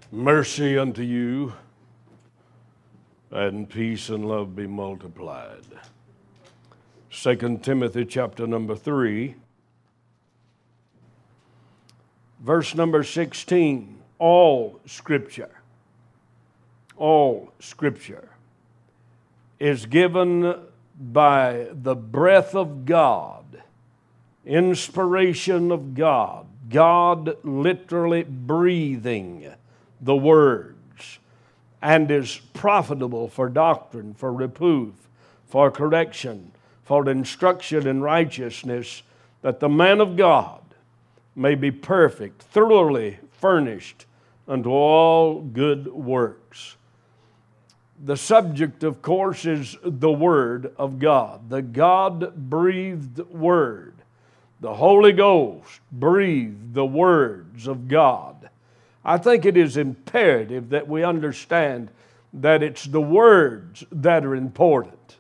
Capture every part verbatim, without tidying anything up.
Mercy unto you, and peace and love be multiplied. Second Timothy chapter number three, verse number sixteen. All Scripture, all Scripture is given by the breath of God, inspiration of God, God literally breathing the words, and is profitable for doctrine, for reproof, for correction, for instruction in righteousness, that the man of God may be perfect, thoroughly furnished unto all good works. The subject, of course, is the Word of God, the God-breathed Word. The Holy Ghost breathed the words of God. I think it is imperative that we understand that it's the words that are important.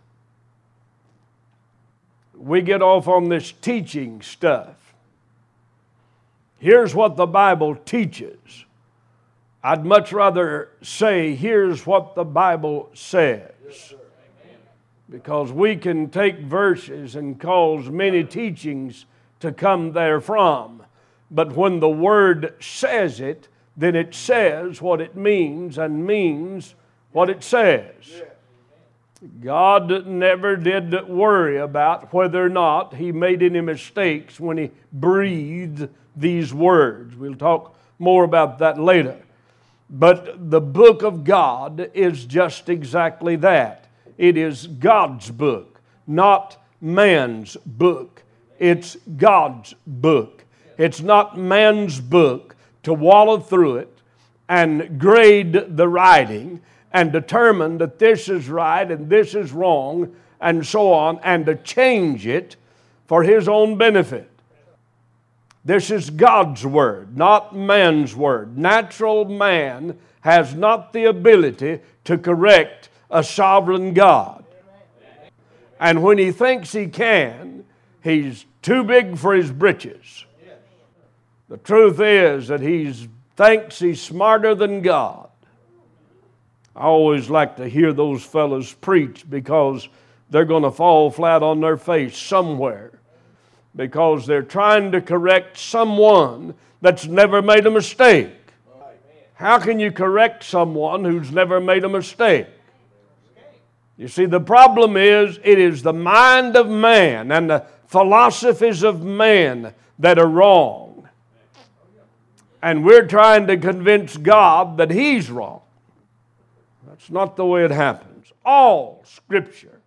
We get off on this teaching stuff. Here's what the Bible teaches. I'd much rather say, here's what the Bible says. Because we can take verses and cause many teachings to come therefrom. But when the Word says it, then it says what it means and means what it says. God never did worry about whether or not He made any mistakes when He breathed these words. We'll talk more about that later. But the book of God is just exactly that. It is God's book, not man's book. It's God's book. It's not man's book to wallow through it and grade the writing and determine that this is right and this is wrong and so on, and to change it for his own benefit. This is God's Word, not man's Word. Natural man has not the ability to correct a sovereign God. And when he thinks he can, he's too big for his britches. The truth is that he thinks he's smarter than God. I always like to hear those fellows preach because they're going to fall flat on their face somewhere, because they're trying to correct someone that's never made a mistake. How can you correct someone who's never made a mistake? You see, the problem is, it is the mind of man and the philosophies of man that are wrong. And we're trying to convince God that He's wrong. That's not the way it happens. All Scripture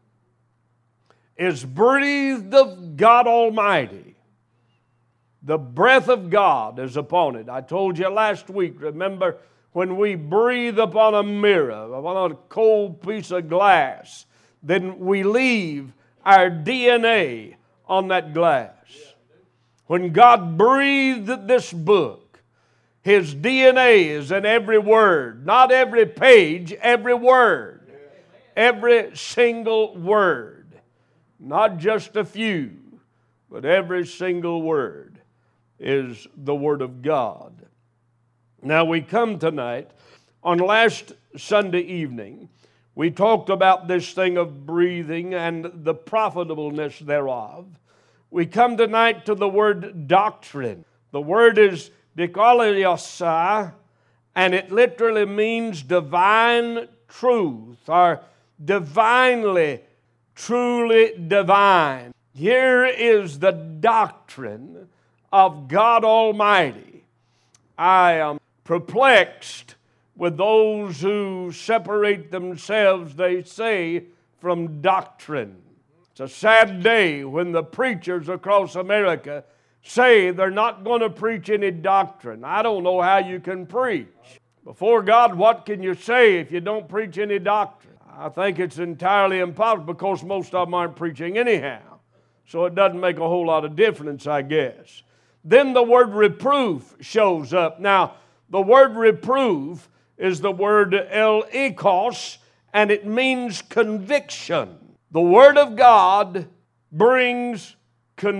is breathed of God Almighty. The breath of God is upon it. I told you last week, remember, when we breathe upon a mirror, upon a cold piece of glass, then we leave our D N A on that glass. When God breathed this book, His D N A is in every word, not every page, every word. Every single word. Not just a few, but every single word is the Word of God. Now we come tonight, on last Sunday evening, we talked about this thing of breathing and the profitableness thereof. We come tonight to the word doctrine. The word is dikaiosai, and it literally means divine truth, or divinely, truly divine. Here is the doctrine of God Almighty. I am perplexed with those who separate themselves, they say, from doctrine. It's a sad day when the preachers across America say they're not going to preach any doctrine. I don't know how you can preach. Before God, what can you say if you don't preach any doctrine? I think it's entirely impossible, because most of them aren't preaching anyhow. So it doesn't make a whole lot of difference, I guess. Then the word reproof shows up. Now, the word reproof is the word elikos, and it means conviction. The Word of God brings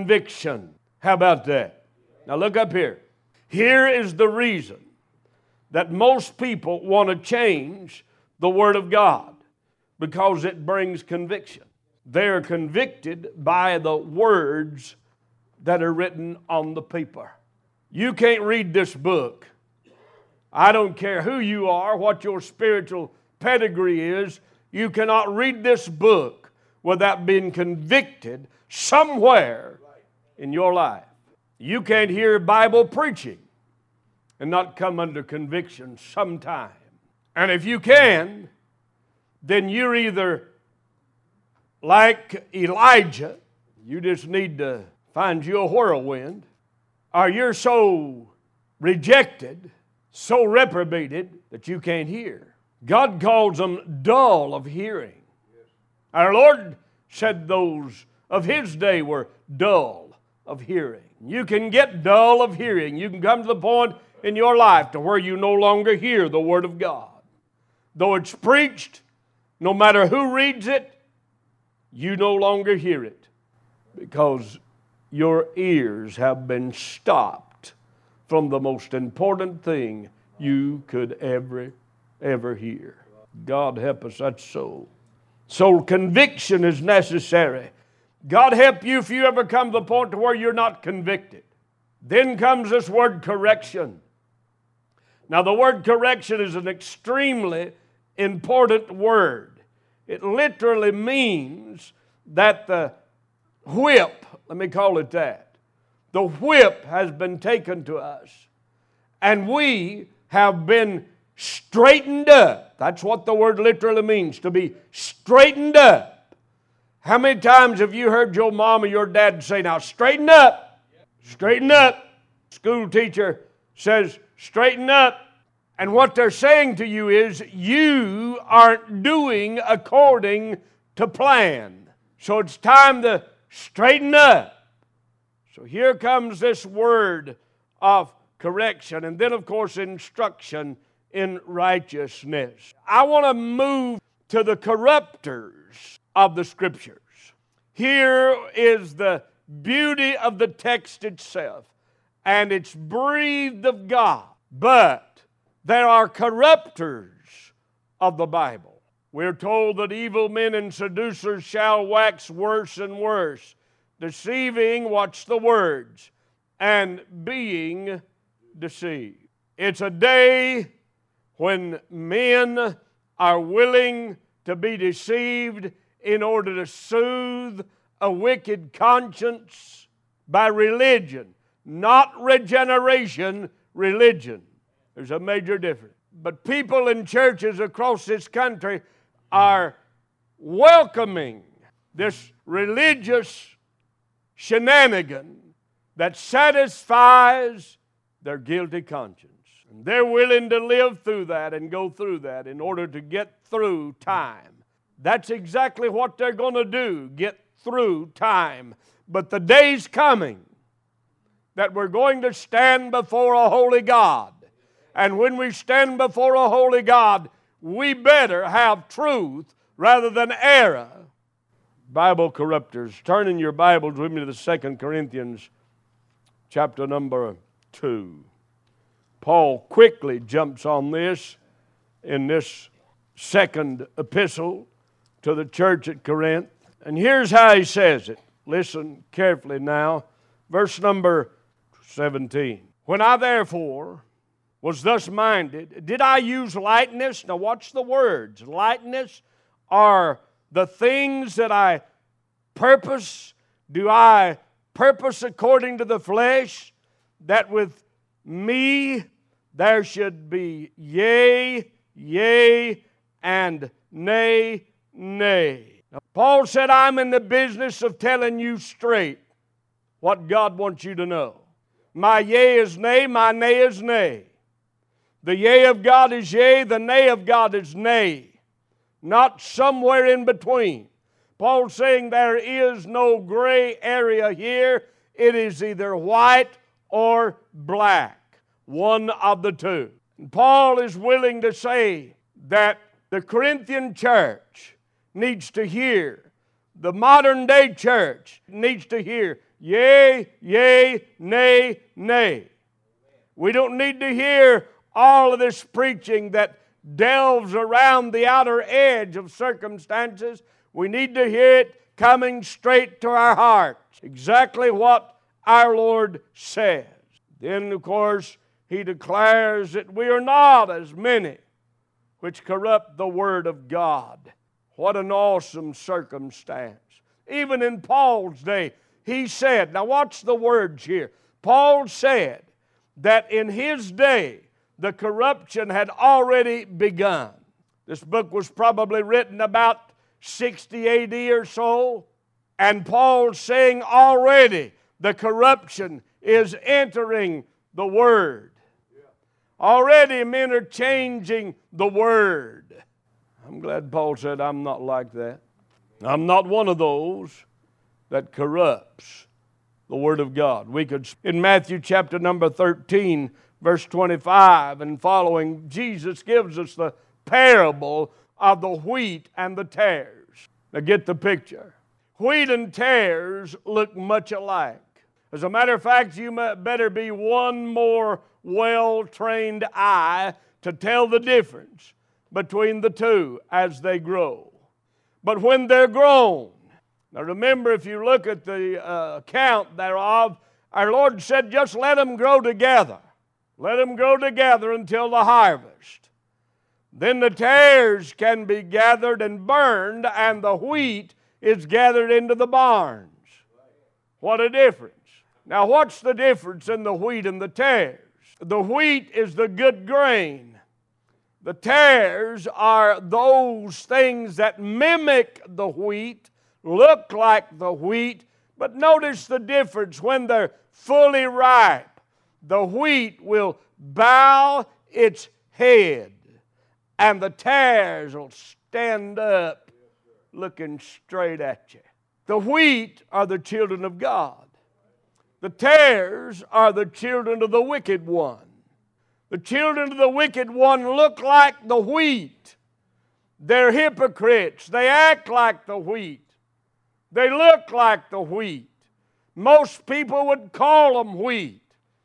conviction. How about that? Now look up here. Here is the reason that most people want to change the Word of God because it brings conviction. They're convicted by the words that are written on the paper. You can't read this book. I don't care who you are, what your spiritual pedigree is, you cannot read this book without being convicted somewhere in your life. You can't hear Bible preaching and not come under conviction sometime. And if you can, then you're either like Elijah, you just need to find you a whirlwind, or you're so rejected, so reprobated that you can't hear. God calls them dull of hearing. Our Lord said those of His day were dull of hearing. You can get dull of hearing. You can come to the point in your life to where you no longer hear the Word of God. Though it's preached, no matter who reads it, you no longer hear it because your ears have been stopped from the most important thing you could ever, ever hear. God help us, that's so. So conviction is necessary. God help you if you ever come to the point to where you're not convicted. Then comes this word correction. Now the word correction is an extremely important word. It literally means that the whip, let me call it that, the whip has been taken to us and we have been straightened up. That's what the word literally means, to be straightened up. How many times have you heard your mom or your dad say, now straighten up, straighten up. School teacher says, straighten up. And what they're saying to you is, you aren't doing according to plan. So it's time to straighten up. So here comes this word of correction. And then, of course, instruction in righteousness. I want to move to the corruptors of the Scriptures. Here is the beauty of the text itself. And it's breathed of God. But there are corrupters of the Bible. We're told that evil men and seducers shall wax worse and worse, deceiving, watch the words, and being deceived. It's a day when men are willing to be deceived in order to soothe a wicked conscience by religion, not regeneration, religion. There's a major difference. But people in churches across this country are welcoming this religious shenanigan that satisfies their guilty conscience. And they're willing to live through that and go through that in order to get through time. That's exactly what they're going to do, get through time. But the day's coming that we're going to stand before a holy God. And when we stand before a holy God, we better have truth rather than error. Bible corruptors. Turn in your Bibles with me to the Second Corinthians chapter number two. Paul quickly jumps on this in this second epistle to the church at Corinth. And here's how he says it. Listen carefully now. Verse number seventeen. When I therefore was thus minded, did I use lightness? Now watch the words. Lightness are the things that I purpose. Do I purpose according to the flesh, that with me there should be yea, yea, and nay, nay. Now, Paul said, I'm in the business of telling you straight what God wants you to know. My yea is nay, my nay is nay. The yea of God is yea, the nay of God is nay. Not somewhere in between. Paul's saying there is no gray area here. It is either white or black. One of the two. And Paul is willing to say that the Corinthian church needs to hear. The modern day church needs to hear yea, yea, nay, nay. We don't need to hear all of this preaching that delves around the outer edge of circumstances. We need to hear it coming straight to our hearts. Exactly what our Lord says. Then, of course, He declares that we are not as many which corrupt the Word of God. What an awesome circumstance. Even in Paul's day, he said, now watch the words here. Paul said that in his day, the corruption had already begun. This book was probably written about sixty A D or so, and Paul's saying already the corruption is entering the Word. Already men are changing the Word. I'm glad Paul said, I'm not like that. I'm not one of those that corrupts the Word of God. We could, in Matthew chapter number thirteen, verse twenty-five and following, Jesus gives us the parable of the wheat and the tares. Now get the picture. Wheat and tares look much alike. As a matter of fact, you better be one more well-trained eye to tell the difference between the two as they grow. But when they're grown, now remember, if you look at the uh, account thereof, our Lord said, just let them grow together. Let them grow together until the harvest. Then the tares can be gathered and burned, and the wheat is gathered into the barns. What a difference. Now, what's the difference in the wheat and the tares? The wheat is the good grain. The tares are those things that mimic the wheat, look like the wheat, but notice the difference. When they're fully ripe, the wheat will bow its head, and the tares will stand up looking straight at you. The wheat are the children of God. The tares are the children of the wicked one. The children of the wicked one look like the wheat. They're hypocrites. They act like the wheat. They look like the wheat. Most people would call them wheat.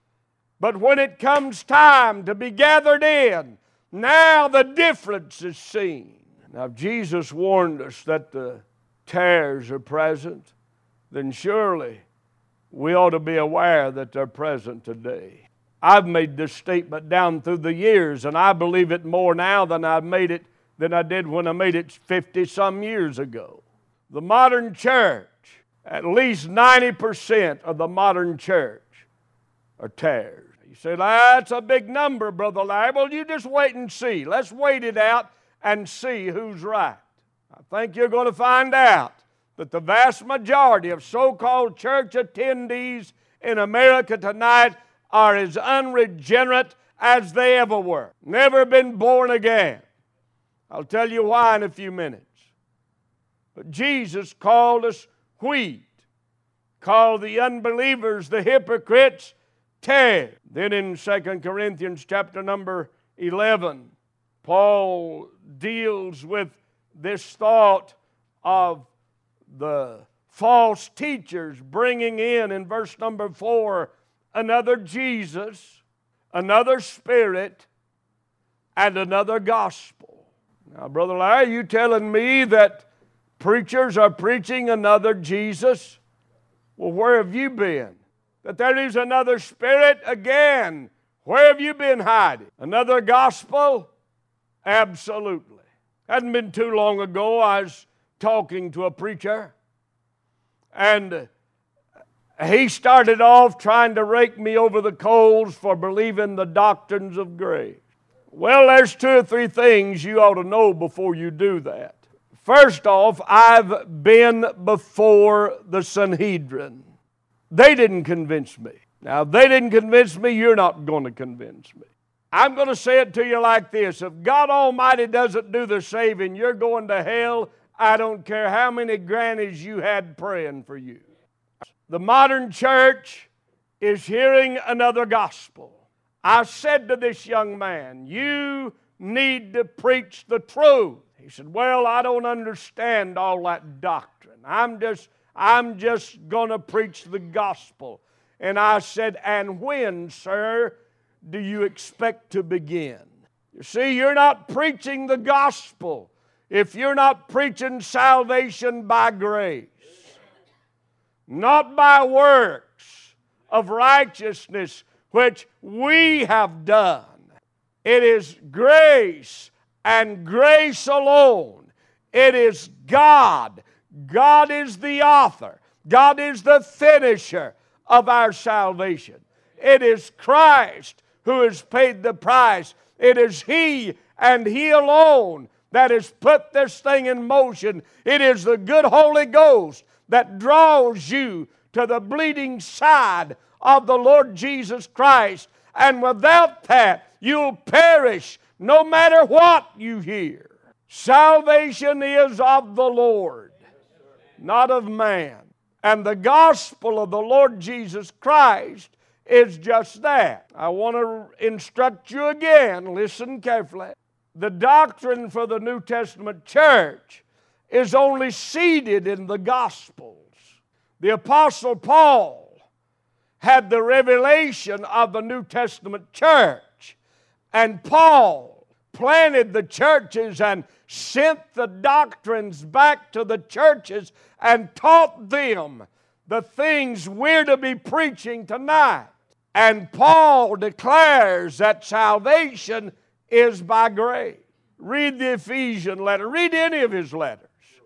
But when it comes time to be gathered in, now the difference is seen. Now, if Jesus warned us that the tares are present, then surely we ought to be aware that they're present today. I've made this statement down through the years, and I believe it more now than I made it than I did when I made it fifty some years ago. The modern church, at least ninety percent of the modern church are tares. You say, that's a big number, Brother Larry. Well, you just wait and see. Let's wait it out and see who's right. I think you're going to find out that the vast majority of so-called church attendees in America tonight are as unregenerate as they ever were. Never been born again. I'll tell you why in a few minutes. But Jesus called us wheat, called the unbelievers, the hypocrites, tares. Then in Second Corinthians chapter number eleven, Paul deals with this thought of the false teachers bringing in, in verse number four, another Jesus, another Spirit, and another gospel. Now, Brother Larry, you telling me that preachers are preaching another Jesus? Well, where have you been? That there is another Spirit again. Where have you been hiding? Another gospel? Absolutely. Hadn't been too long ago, I was talking to a preacher, and he started off trying to rake me over the coals for believing the doctrines of grace. Well, there's two or three things you ought to know before you do that. First off, I've been before the Sanhedrin. They didn't convince me. Now, if they didn't convince me, you're not going to convince me. I'm going to say it to you like this. If God Almighty doesn't do the saving, you're going to hell. I don't care how many grannies you had praying for you. The modern church is hearing another gospel. I said to this young man, you need to preach the truth. He said, well, I don't understand all that doctrine. I'm just, I'm just going to preach the gospel. And I said, and when, sir, do you expect to begin? You see, you're not preaching the gospel if you're not preaching salvation by grace, not by works of righteousness which we have done. It is grace and grace alone. It is God. God is the author. God is the finisher of our salvation. It is Christ who has paid the price. It is He and He alone that has put this thing in motion. It is the good Holy Ghost that draws you to the bleeding side of the Lord Jesus Christ. And without that, you'll perish no matter what you hear. Salvation is of the Lord, not of man. And the gospel of the Lord Jesus Christ is just that. I want to instruct you again. Listen carefully. The doctrine for the New Testament church is only seated in the Gospels. The Apostle Paul had the revelation of the New Testament church, and Paul planted the churches and sent the doctrines back to the churches and taught them the things we're to be preaching tonight. And Paul declares that salvation is by grace. Read the Ephesian letter. Read any of his letters.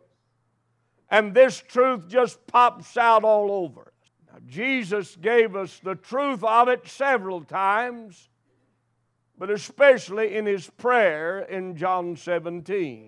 And this truth just pops out all over us. Now, Jesus gave us the truth of it several times, but especially in His prayer in John seventeen.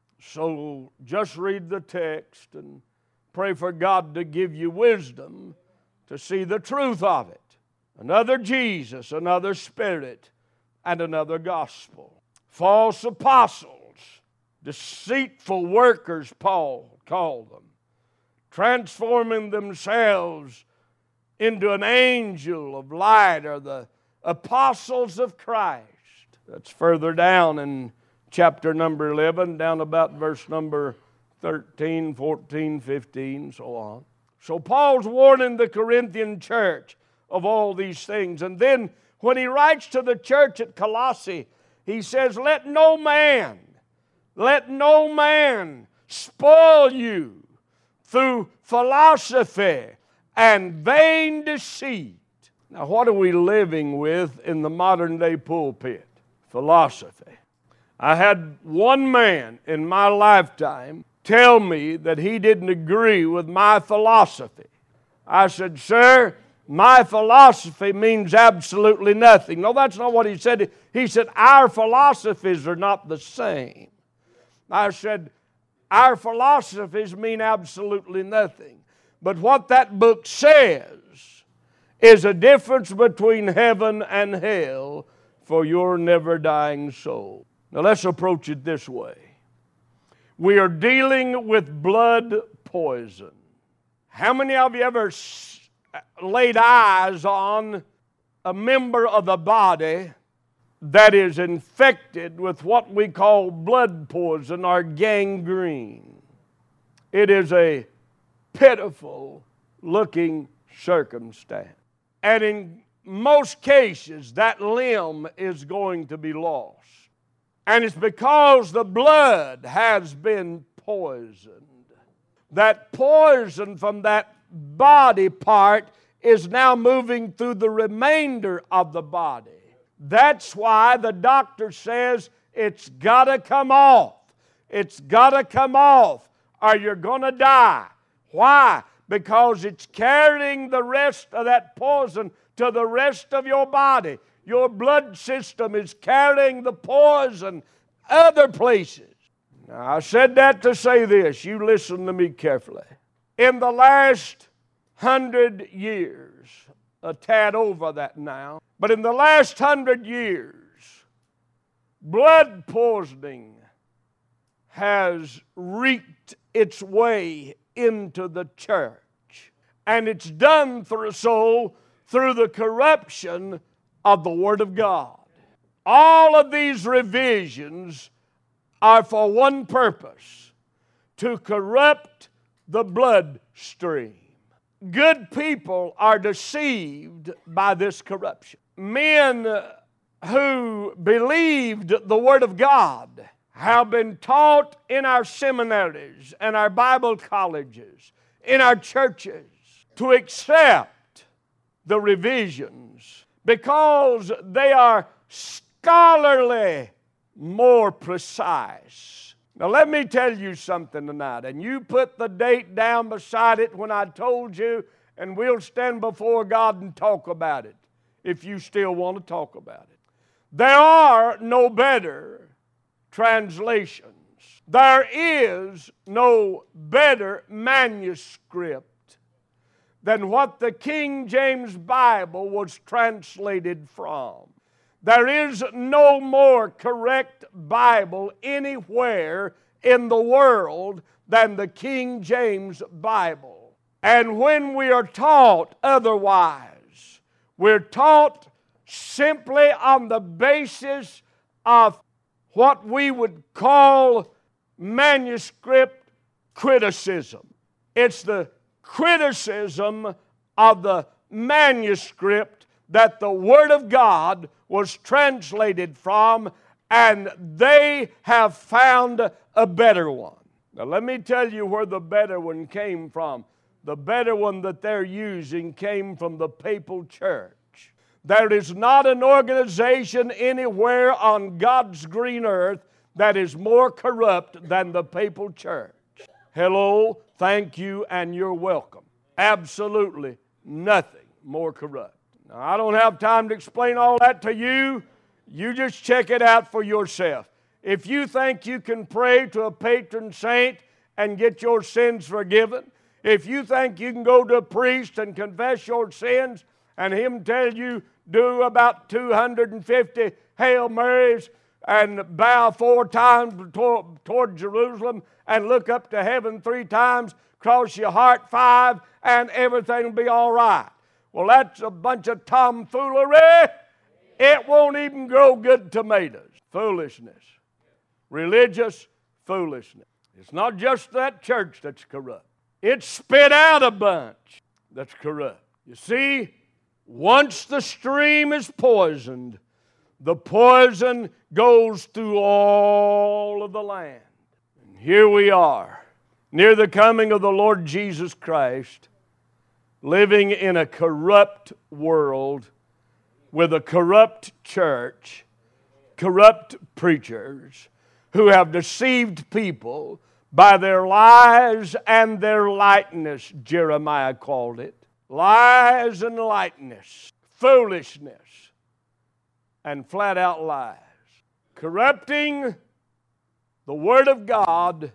So just read the text and pray for God to give you wisdom to see the truth of it. Another Jesus, another Spirit, and another gospel. False apostles, deceitful workers, Paul called them, transforming themselves into an angel of light, or the apostles of Christ. That's further down in chapter number eleven, down about verse number thirteen, fourteen, fifteen, so on. So Paul's warning the Corinthian church of all these things. And then when he writes to the church at Colossae, he says, let no man, let no man spoil you through philosophy and vain deceit. Now, what are we living with in the modern day pulpit? Philosophy. I had one man in my lifetime tell me that he didn't agree with my philosophy. I said, sir, my philosophy means absolutely nothing. No, that's not what he said. He said, our philosophies are not the same. I said, our philosophies mean absolutely nothing. But what that book says is a difference between heaven and hell for your never-dying soul. Now let's approach it this way. We are dealing with blood poison. How many of you ever laid eyes on a member of the body that is infected with what we call blood poison or gangrene? It is a pitiful looking circumstance. And in most cases, that limb is going to be lost. And it's because the blood has been poisoned. That poison from that body part is now moving through the remainder of the body. That's why the doctor says it's got to come off. It's got to come off or you're going to die. Why? Because it's carrying the rest of that poison to the rest of your body. Your blood system is carrying the poison other places. Now, I said that to say this. You listen to me carefully. In the last hundred years, a tad over that now, but in the last hundred years, blood poisoning has wreaked its way into the church. And it's done through so through the corruption of the Word of God. All of these revisions are for one purpose: to corrupt the bloodstream. Good people are deceived by this corruption. men who believed the Word of God have been taught in our seminaries and our Bible colleges, in our churches, to accept the revisions because they are scholarly, more precise. Now let me tell you something tonight, and you put the date down beside it when I told you, and we'll stand before God and talk about it if you still want to talk about it. There are no better translations. There is no better manuscript than what the King James Bible was translated from. There is no more correct Bible anywhere in the world than the King James Bible. And when we are taught otherwise, we're taught simply on the basis of what we would call manuscript criticism. It's the criticism of the manuscript that the Word of God was translated from, and they have found a better one. Now let me tell you where the better one came from. The better one that they're using came from the papal church. There is not an organization anywhere on God's green earth that is more corrupt than the papal church. Hello, thank you, and you're welcome. Absolutely nothing more corrupt. Now, I don't have time to explain all that to you. You just check it out for yourself. If you think you can pray to a patron saint and get your sins forgiven, if you think you can go to a priest and confess your sins and him tell you do about two hundred fifty Hail Marys and bow four times toward, toward Jerusalem and look up to heaven three times, cross your heart five, and everything will be all right. Well, that's a bunch of tomfoolery. It won't even grow good tomatoes. Foolishness. Religious foolishness. It's not just that church that's corrupt. It spit out a bunch that's corrupt. You see, once the stream is poisoned, the poison goes through all of the land. And here we are, near the coming of the Lord Jesus Christ, living in a corrupt world with a corrupt church, corrupt preachers who have deceived people by their lies and their lightness, Jeremiah called it. Lies and lightness, foolishness, and flat out lies. Corrupting the Word of God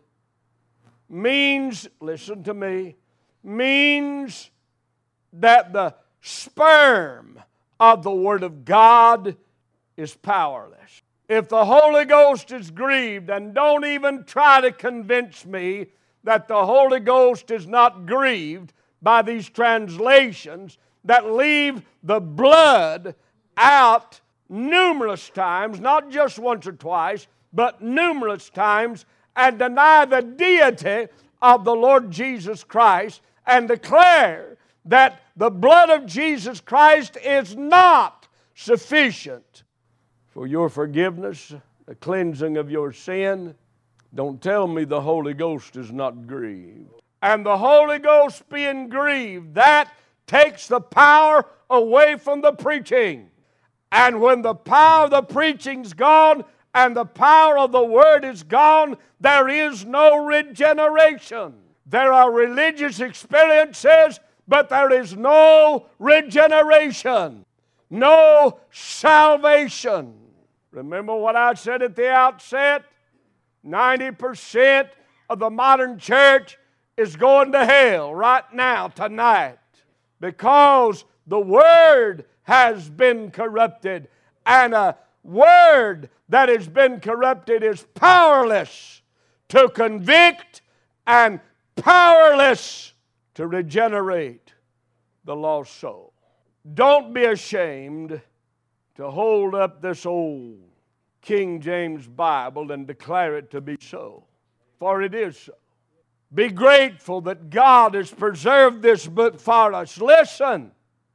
means, listen to me, means that the sperm of the Word of God is powerless. If the Holy Ghost is grieved, and don't even try to convince me that the Holy Ghost is not grieved by these translations that leave the blood out numerous times, not just once or twice, but numerous times, and deny the deity of the Lord Jesus Christ and declare that the blood of Jesus Christ is not sufficient for your forgiveness, the cleansing of your sin. Don't tell me the Holy Ghost is not grieved. And the Holy Ghost being grieved, that takes the power away from the preaching. And when the power of the preaching's gone and the power of the Word is gone, there is no regeneration. There are religious experiences, but there is no regeneration, no salvation. Remember what I said at the outset? ninety percent of the modern church is going to hell right now, tonight, because the Word has been corrupted, and a Word that has been corrupted is powerless to convict and powerless to regenerate the lost soul. Don't be ashamed to hold up this old King James Bible and declare it to be so, for it is so. Be grateful that God has preserved this book for us. Listen,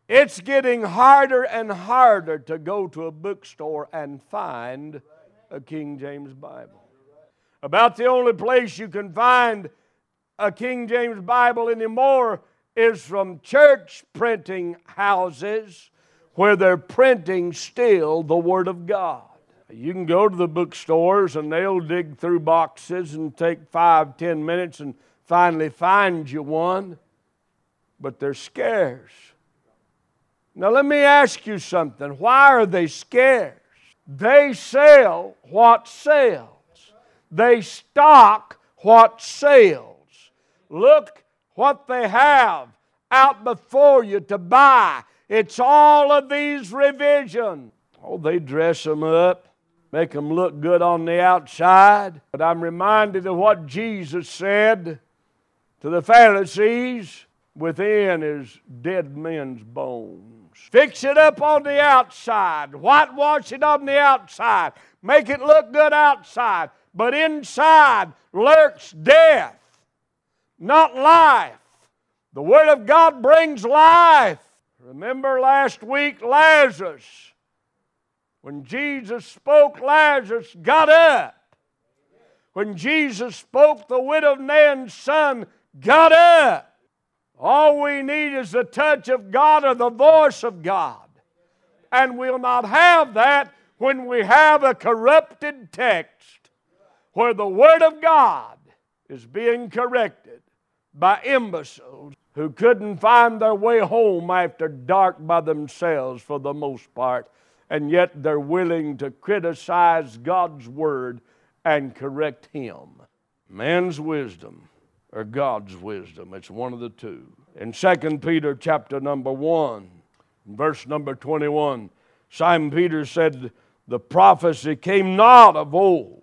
It's getting harder and harder to go to a bookstore and find a King James Bible. About the only place you can find a King James Bible anymore is from church printing houses where they're printing still the Word of God. You can go to the bookstores and they'll dig through boxes and take five, ten minutes and finally find you one, but they're scarce. Now let me ask you something. Why are they scarce? They sell what sells. They stock what sells. Look what they have out before you to buy. It's all of these revisions. Oh, they dress them up, make them look good on the outside. But I'm reminded of what Jesus said to the Pharisees. Within is dead men's bones. Fix it up on the outside. Whitewash it on the outside. Make it look good outside. But inside lurks death, not life. The Word of God brings life. Remember last week Lazarus. When Jesus spoke, Lazarus got up. When Jesus spoke, the widow Nain's son got up. All we need is the touch of God or the voice of God. And we'll not have that when we have a corrupted text where the Word of God is being corrected by imbeciles who couldn't find their way home after dark by themselves for the most part, and yet they're willing to criticize God's Word and correct Him. Man's wisdom or God's wisdom. It's one of the two. In Second Peter chapter number one, verse number twenty-one, Simon Peter said, the prophecy came not of old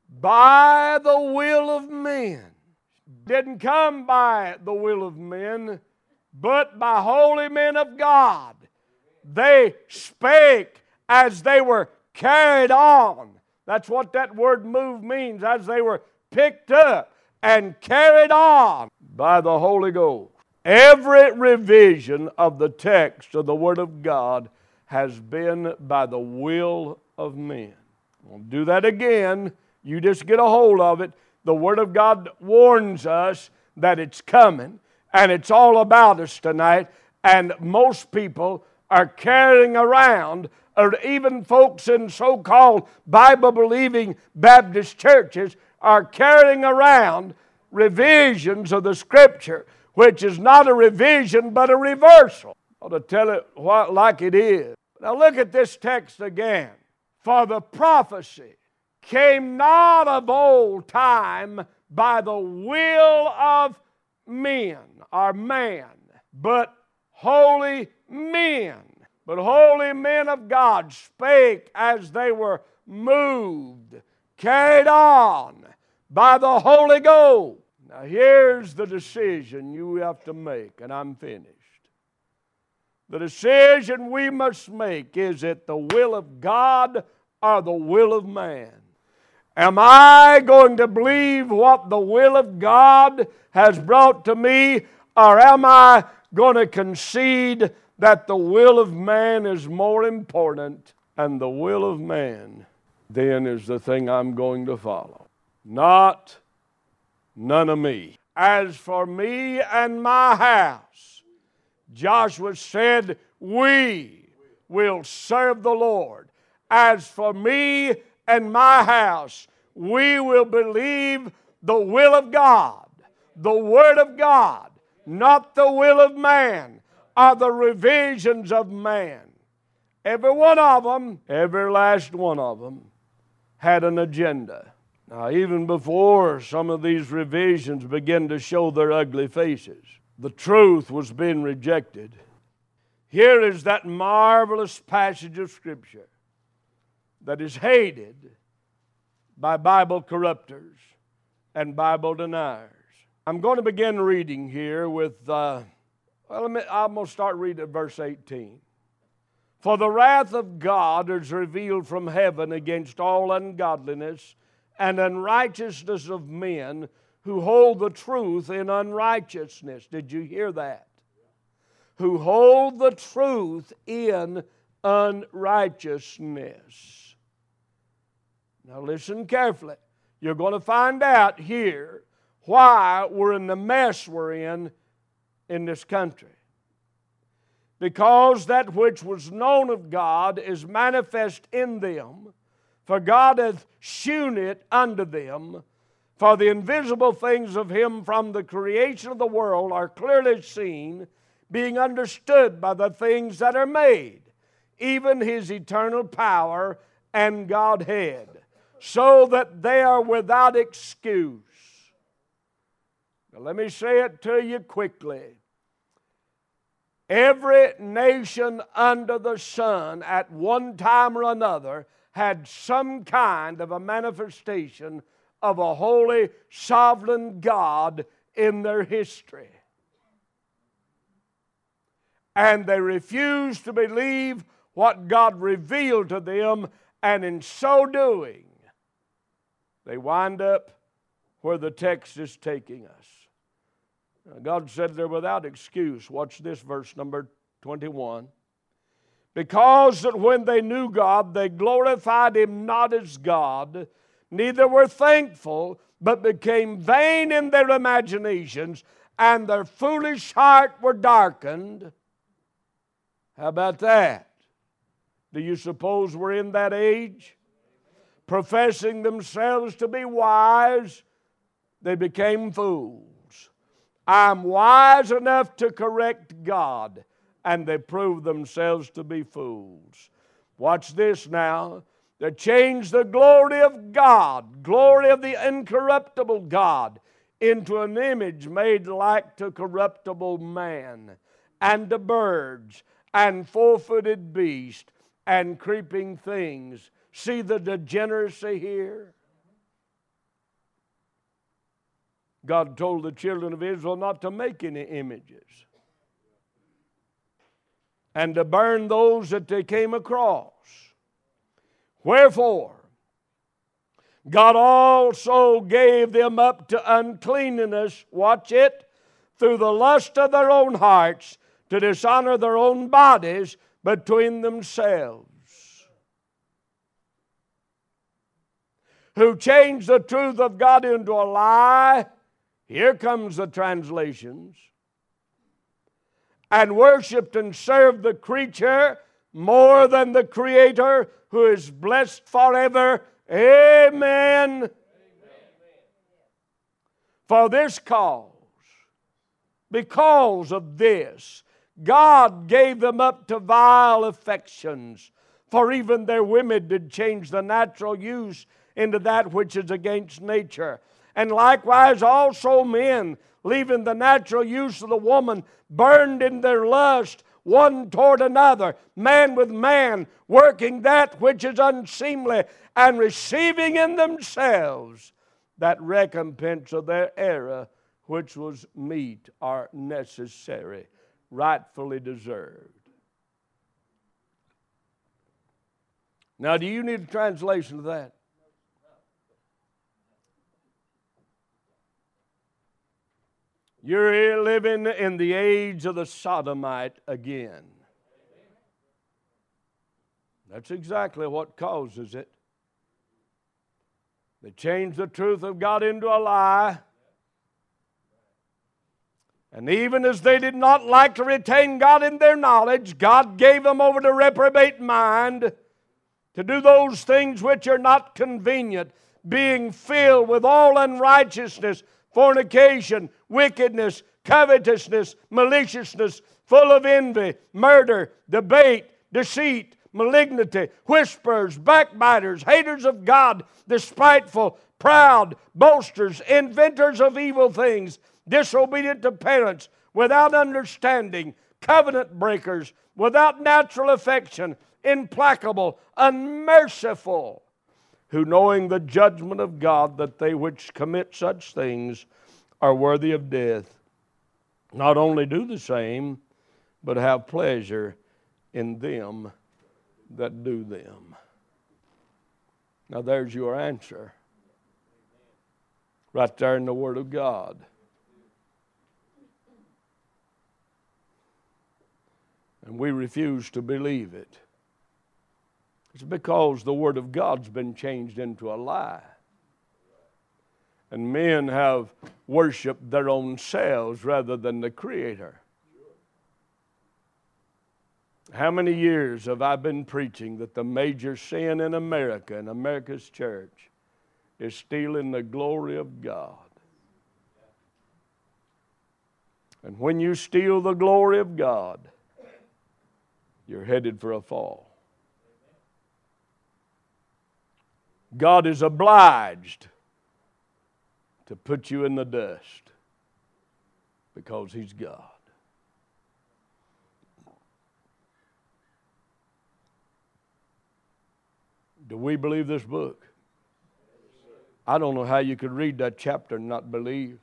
by the will of men. Didn't come by the will of men, but by holy men of God. They spake as they were carried on. That's what that word move means, as they were picked up and carried on by the Holy Ghost. Every revision of the text of the Word of God has been by the will of men. I'll do that again. You just get a hold of it. The Word of God warns us that it's coming, and it's all about us tonight, and most people are carrying around, or even folks in so-called Bible-believing Baptist churches are carrying around revisions of the Scripture, which is not a revision but a reversal. I ought to tell it what, like it is. Now look at this text again. For the prophecy came not of old time by the will of men, or man, but holy men. But holy men of God spake as they were moved, carried on by the Holy Ghost. Now here's the decision you have to make, and I'm finished. The decision we must make, is it the will of God or the will of man? Am I going to believe what the will of God has brought to me, or am I going to concede that the will of man is more important, and the will of man then is the thing I'm going to follow? Not none of me. As for me and my house, Joshua said, we will serve the Lord. As for me and my house, we will believe the will of God, the Word of God, not the will of man or the revisions of man. Every one of them, every last one of them, had an agenda. Now, even before some of these revisions began to show their ugly faces, the truth was being rejected. Here is that marvelous passage of Scripture that is hated by Bible corruptors and Bible deniers. I'm going to begin reading here with, uh, well, me, I'm going to start reading at verse eighteen. For the wrath of God is revealed from heaven against all ungodliness and unrighteousness of men who hold the truth in unrighteousness. Did you hear that? who hold the truth in unrighteousness. Now listen carefully. You're going to find out here why we're in the mess we're in in this country. Because that which was known of God is manifest in them, for God hath shewn it unto them. For the invisible things of Him from the creation of the world are clearly seen, being understood by the things that are made, even His eternal power and Godhead, so that they are without excuse. Now let me say it to you quickly. Every nation under the sun at one time or another had some kind of a manifestation of a holy, sovereign God in their history. And they refused to believe what God revealed to them, and in so doing, they wind up where the text is taking us. God said they're without excuse. Watch this, verse number twenty-one. Because that when they knew God, they glorified Him not as God, neither were thankful, but became vain in their imaginations, and their foolish heart were darkened. How about that? Do you suppose we're in that age? Professing themselves to be wise, they became fools. I'm wise enough to correct God, and they prove themselves to be fools. Watch this now. They changed the glory of God, glory of the incorruptible God, into an image made like to corruptible man, and to birds, and four-footed beasts, and creeping things. See the degeneracy here? God told the children of Israel not to make any images and to burn those that they came across. Wherefore, God also gave them up to uncleanness, watch it, through the lust of their own hearts, to dishonor their own bodies between themselves. Who changed the truth of God into a lie. Here comes the translations. And worshiped and served the creature more than the Creator, who is blessed forever. Amen. Amen. For this cause, because of this, God gave them up to vile affections. For even their women did change the natural use into that which is against nature. And likewise also men, leaving the natural use of the woman, burned in their lust one toward another, man with man, working that which is unseemly, and receiving in themselves that recompense of their error, which was meet or necessary, rightfully deserved. Now, do you need a translation of that? You're living in the age of the sodomite again. That's exactly what causes it. They changed the truth of God into a lie. And even as they did not like to retain God in their knowledge, God gave them over to reprobate mind, to do those things which are not convenient, being filled with all unrighteousness, fornication, wickedness, covetousness, maliciousness, full of envy, murder, debate, deceit, malignity, whisperers, backbiters, haters of God, despiteful, proud, boasters, inventors of evil things, disobedient to parents, without understanding, covenant breakers, without natural affection, implacable, unmerciful, who knowing the judgment of God, that they which commit such things are worthy of death, not only do the same, but have pleasure in them that do them. Now there's your answer. Right there in the Word of God. and we refuse to believe it, it's because the Word of God's been changed into a lie. And men have worshiped their own selves rather than the Creator. How many years have I been preaching that the major sin in America, in America's church, is stealing the glory of God? And when you steal the glory of God, you're headed for a fall. God is obliged to put you in the dust because He's God. Do we believe this book? I don't know how you could read that chapter and not believe.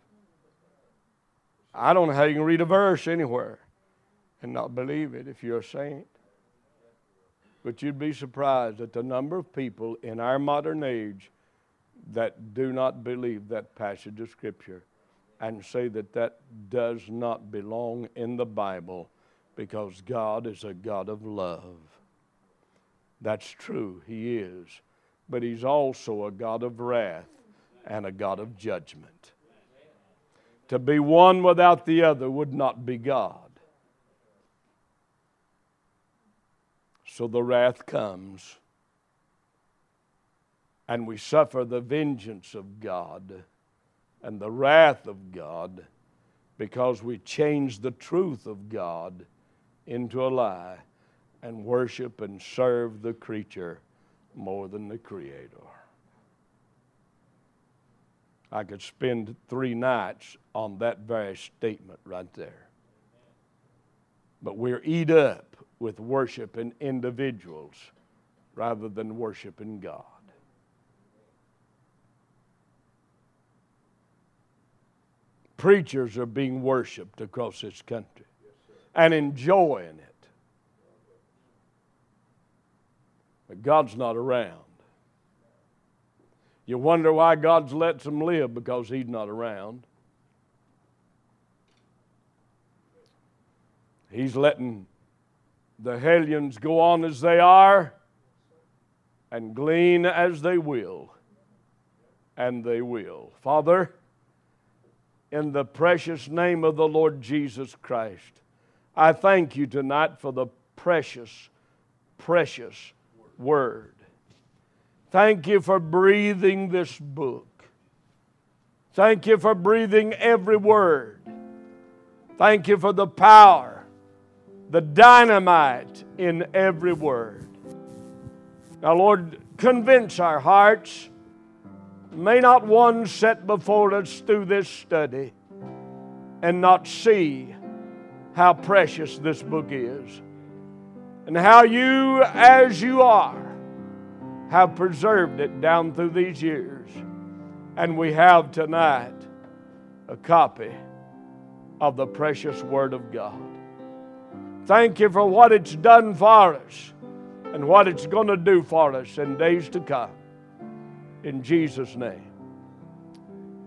I don't know how you can read a verse anywhere and not believe it if you're a saint. But you'd be surprised at the number of people in our modern age that do not believe that passage of Scripture and say that that does not belong in the Bible because God is a God of love. That's true, He is. But He's also a God of wrath and a God of judgment. To be one without the other would not be God. So the wrath comes, and we suffer the vengeance of God and the wrath of God because we change the truth of God into a lie and worship and serve the creature more than the Creator. I could spend three nights on that very statement right there. But we're eat up with worshiping individuals rather than worshiping God. Preachers are being worshiped across this country and enjoying it. But God's not around. You wonder why God's lets them live, because He's not around. He's letting the hellions go on as they are and glean as they will. And they will. Father, in the precious name of the Lord Jesus Christ, I thank You tonight for the precious, precious Word. Thank You for breathing this book. Thank You for breathing every word. Thank You for the power, the dynamite in every word. Now, Lord, convince our hearts. May not one set before us through this study and not see how precious this book is, and how You, as You are, have preserved it down through these years. And we have tonight a copy of the precious Word of God. Thank You for what it's done for us and what it's going to do for us in days to come. In Jesus' name.